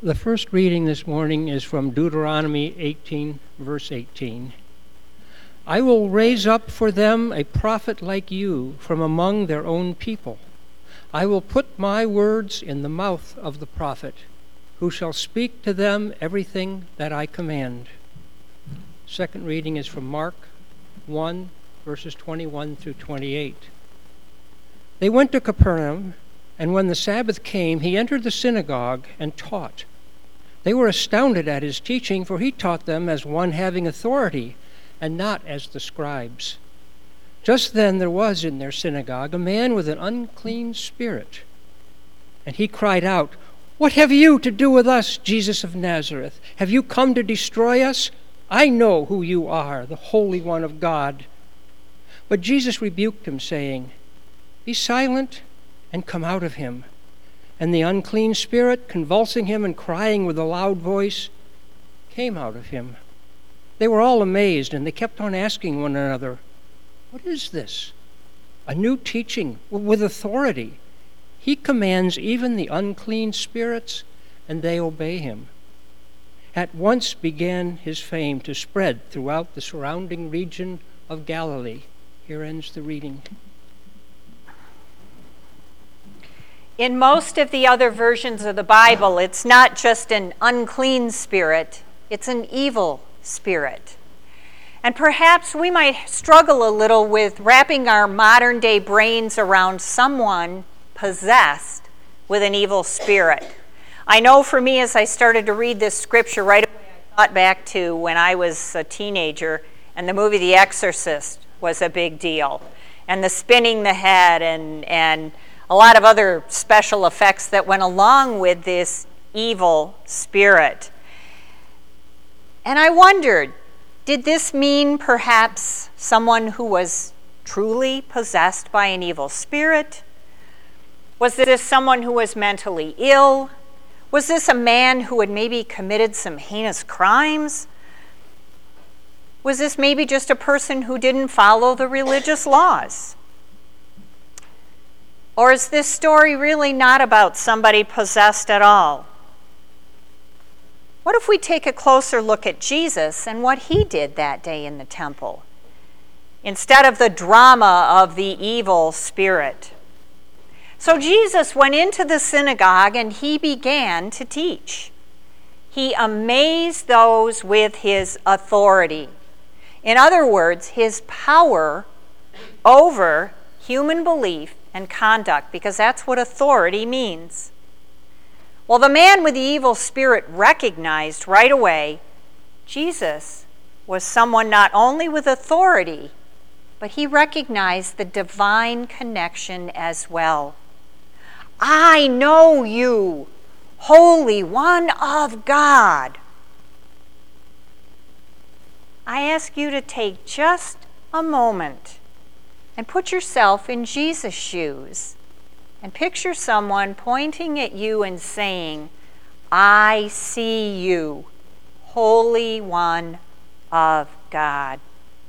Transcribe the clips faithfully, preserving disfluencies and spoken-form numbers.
The first reading this morning is from Deuteronomy eighteen, verse eighteen. I will raise up for them a prophet like you from among their own people. I will put my words in the mouth of the prophet, who shall speak to them everything that I command. Second reading is from Mark one, verses twenty-one through twenty-eight. They went to Capernaum, and when the Sabbath came, he entered the synagogue and taught. They were astounded at his teaching, for he taught them as one having authority, and not as the scribes. Just then there was in their synagogue a man with an unclean spirit. And he cried out, What have you to do with us, Jesus of Nazareth? Have you come to destroy us? I know who you are, the Holy One of God. But Jesus rebuked him, saying, Be silent and come out of him. And the unclean spirit, convulsing him and crying with a loud voice, came out of him. They were all amazed, and they kept on asking one another, What is this? A new teaching with authority. He commands even the unclean spirits, and they obey him. At once began his fame to spread throughout the surrounding region of Galilee. Here ends the reading. In most of the other versions of the Bible, it's not just an unclean spirit, it's an evil spirit. And perhaps we might struggle a little with wrapping our modern day brains around someone possessed with an evil spirit. I know for me, as I started to read this scripture right away, I thought back to when I was a teenager and the movie The Exorcist was a big deal. And the spinning the head and, and a lot of other special effects that went along with this evil spirit. And I wondered, did this mean perhaps someone who was truly possessed by an evil spirit? Was this someone who was mentally ill? Was this a man who had maybe committed some heinous crimes? Was this maybe just a person who didn't follow the religious laws? Or is this story really not about somebody possessed at all? What if we take a closer look at Jesus and what he did that day in the temple, instead of the drama of the evil spirit? So Jesus went into the synagogue and he began to teach. He amazed those with his authority. In other words, his power over human belief and conduct, because that's what authority means. Well, the man with the evil spirit recognized right away Jesus was someone not only with authority, but he recognized the divine connection as well. I know you, Holy One of God. I ask you to take just a moment and put yourself in Jesus' shoes and picture someone pointing at you and saying, I see you, Holy One of God.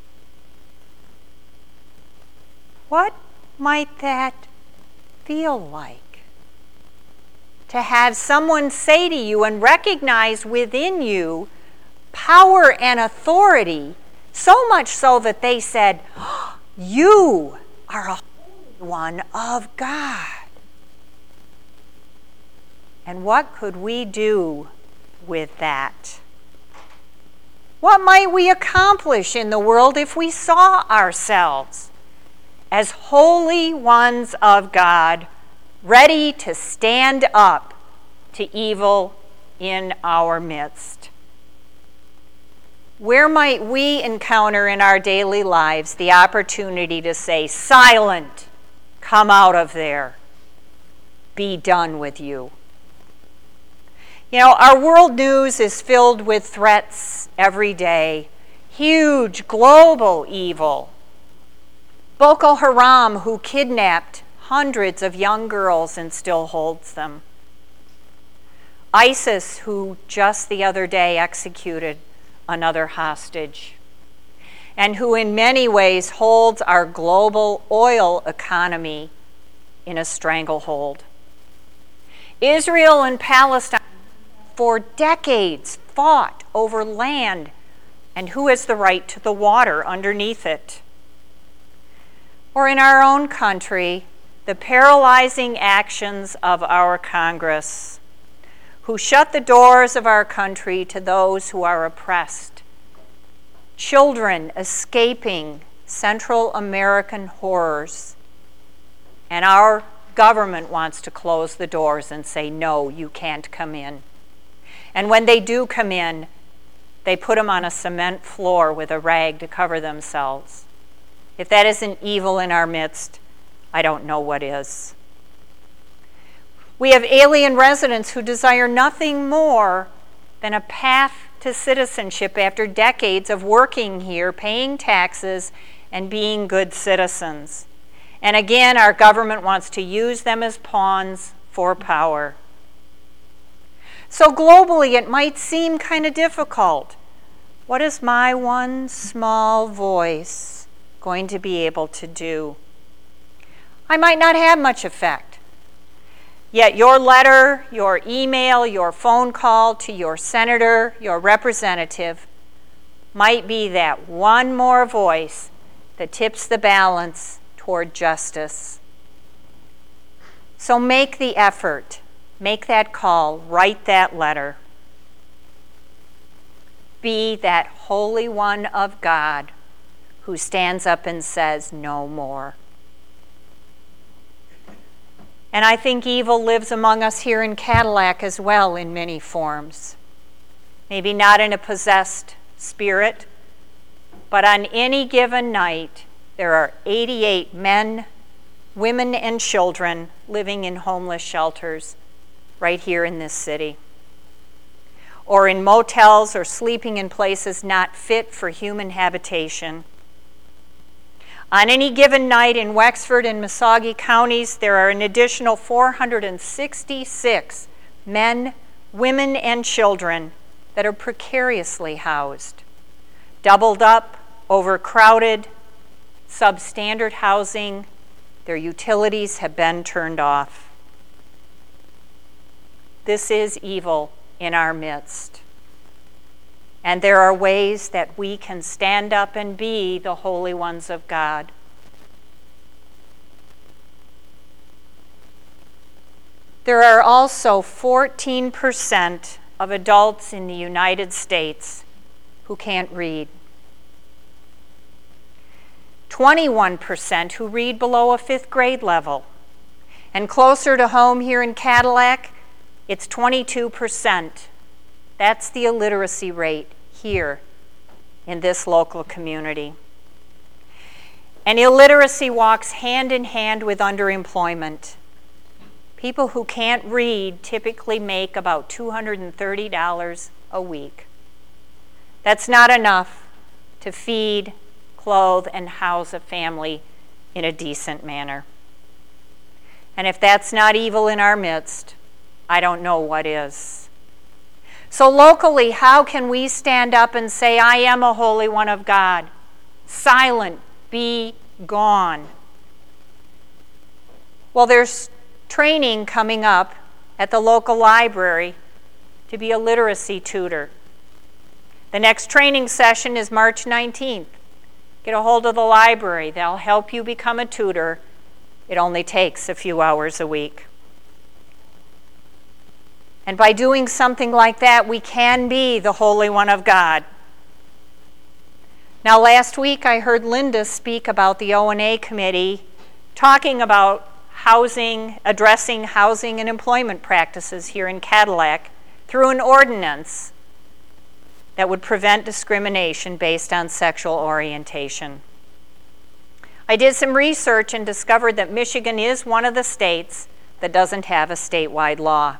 What might that feel like? To have someone say to you and recognize within you power and authority, so much so that they said, oh, you are a Holy One of God. And what could we do with that? What might we accomplish in the world if we saw ourselves as holy ones of God, ready to stand up to evil in our midst? Where might we encounter in our daily lives the opportunity to say, silent, come out of there, be done with you? You know, our world news is filled with threats every day, huge global evil. Boko Haram, who kidnapped hundreds of young girls and still holds them. ISIS, who just the other day executed another hostage, and who in many ways holds our global oil economy in a stranglehold. Israel and Palestine for decades fought over land and who has the right to the water underneath it. Or in our own country, the paralyzing actions of our Congress, who shut the doors of our country to those who are oppressed. Children escaping Central American horrors. And our government wants to close the doors and say, no, you can't come in. And when they do come in, they put them on a cement floor with a rag to cover themselves. If that isn't evil in our midst, I don't know what is. We have alien residents who desire nothing more than a path to citizenship after decades of working here, paying taxes, and being good citizens. And again, our government wants to use them as pawns for power. So globally, it might seem kind of difficult. What is my one small voice going to be able to do? I might not have much effect. Yet your letter, your email, your phone call to your senator, your representative, might be that one more voice that tips the balance toward justice. So make the effort, make that call, write that letter. Be that Holy One of God who stands up and says, no more. And I think evil lives among us here in Cadillac as well in many forms. Maybe not in a possessed spirit, but on any given night, there are eighty-eight men, women, and children living in homeless shelters right here in this city, or in motels or sleeping in places not fit for human habitation. On any given night in Wexford and Muscogee counties, there are an additional four hundred sixty-six men, women, and children that are precariously housed, doubled up, overcrowded, substandard housing. Their utilities have been turned off. This is evil in our midst. And there are ways that we can stand up and be the holy ones of God. There are also fourteen percent of adults in the United States who can't read. twenty-one percent who read below a fifth grade level. And closer to home here in Cadillac, it's twenty-two percent. That's the illiteracy rate here in this local community. And illiteracy walks hand in hand with underemployment. People who can't read typically make about two hundred thirty dollars a week. That's not enough to feed, clothe, and house a family in a decent manner. And if that's not evil in our midst, I don't know what is. So locally, how can we stand up and say, I am a holy one of God? Silent, be gone. Well, there's training coming up at the local library to be a literacy tutor. The next training session is March nineteenth. Get a hold of the library. They'll help you become a tutor. It only takes a few hours a week. And by doing something like that, we can be the Holy One of God. Now, last week I heard Linda speak about the O and A committee talking about housing, addressing housing and employment practices here in Cadillac through an ordinance that would prevent discrimination based on sexual orientation. I did some research and discovered that Michigan is one of the states that doesn't have a statewide law.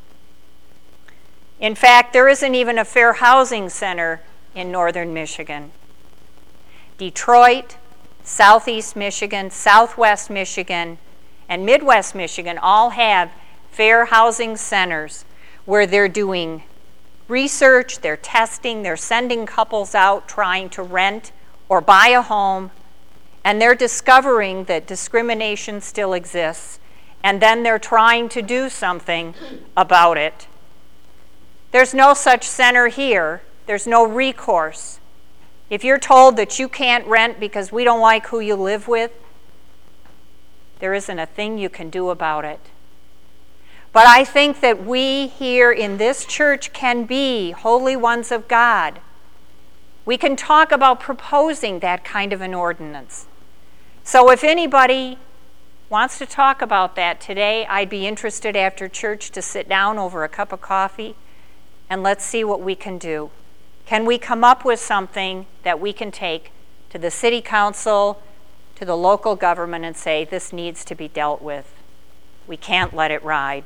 In fact, there isn't even a fair housing center in northern Michigan. Detroit, southeast Michigan, southwest Michigan, and midwest Michigan all have fair housing centers where they're doing research, they're testing, they're sending couples out trying to rent or buy a home, and they're discovering that discrimination still exists, and then they're trying to do something about it. There's no such center here. There's no recourse. If you're told that you can't rent because we don't like who you live with, there isn't a thing you can do about it. But I think that we here in this church can be holy ones of God. We can talk about proposing that kind of an ordinance. So if anybody wants to talk about that today, I'd be interested after church to sit down over a cup of coffee and let's see what we can do. Can we come up with something that we can take to the city council, to the local government and say, this needs to be dealt with. We can't let it ride.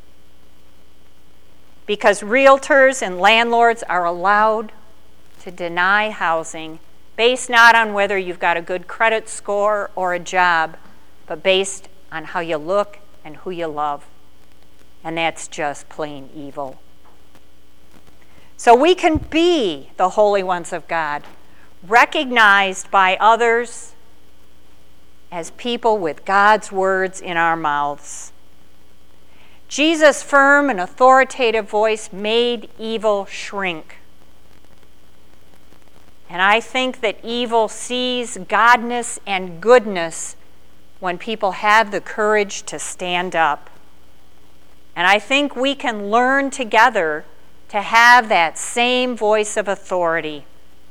Because realtors and landlords are allowed to deny housing based not on whether you've got a good credit score or a job, but based on how you look and who you love. And that's just plain evil. So we can be the holy ones of God, recognized by others as people with God's words in our mouths. Jesus' firm and authoritative voice made evil shrink. And I think that evil sees godness and goodness when people have the courage to stand up. And I think we can learn together to have that same voice of authority.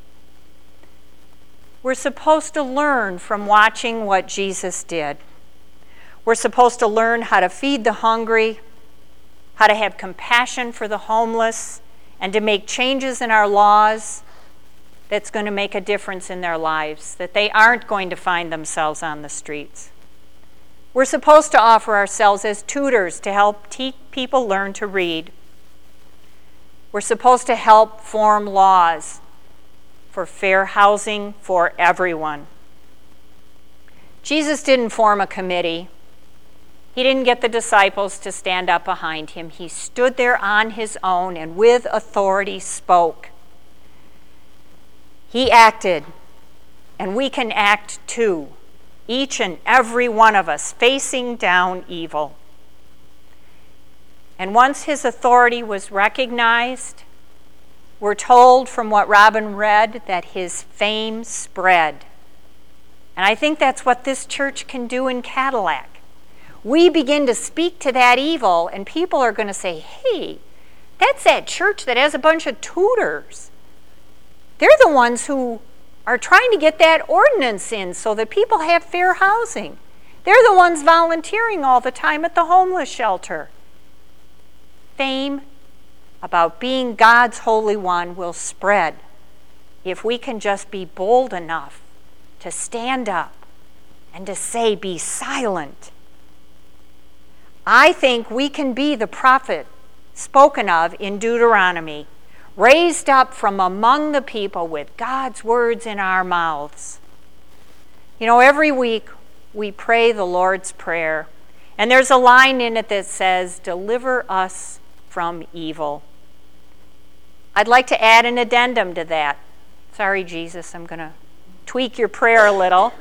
We're supposed to learn from watching what Jesus did. We're supposed to learn how to feed the hungry, how to have compassion for the homeless, and to make changes in our laws that's going to make a difference in their lives, that they aren't going to find themselves on the streets. We're supposed to offer ourselves as tutors to help teach people learn to read. We're supposed to help form laws for fair housing for everyone. Jesus didn't form a committee. He didn't get the disciples to stand up behind him. He stood there on his own and with authority spoke. He acted, and we can act too, each and every one of us facing down evil. And once his authority was recognized, we're told from what Robin read that his fame spread. And I think that's what this church can do in Cadillac. We begin to speak to that evil, and people are going to say, hey, that's that church that has a bunch of tutors. They're the ones who are trying to get that ordinance in so that people have fair housing. They're the ones volunteering all the time at the homeless shelter. Fame about being God's Holy One will spread if we can just be bold enough to stand up and to say, be silent. I think we can be the prophet spoken of in Deuteronomy, raised up from among the people with God's words in our mouths. You know, every week we pray the Lord's Prayer, and there's a line in it that says, deliver us from evil. I'd like to add an addendum to that. Sorry, Jesus, I'm going to tweak your prayer a little.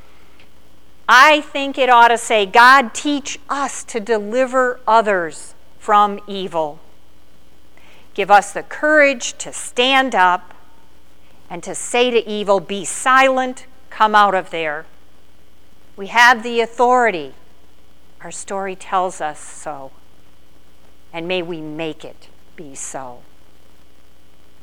I think it ought to say, God, teach us to deliver others from evil. Give us the courage to stand up and to say to evil, be silent, come out of there. We have the authority. Our story tells us so. And may we make it be so.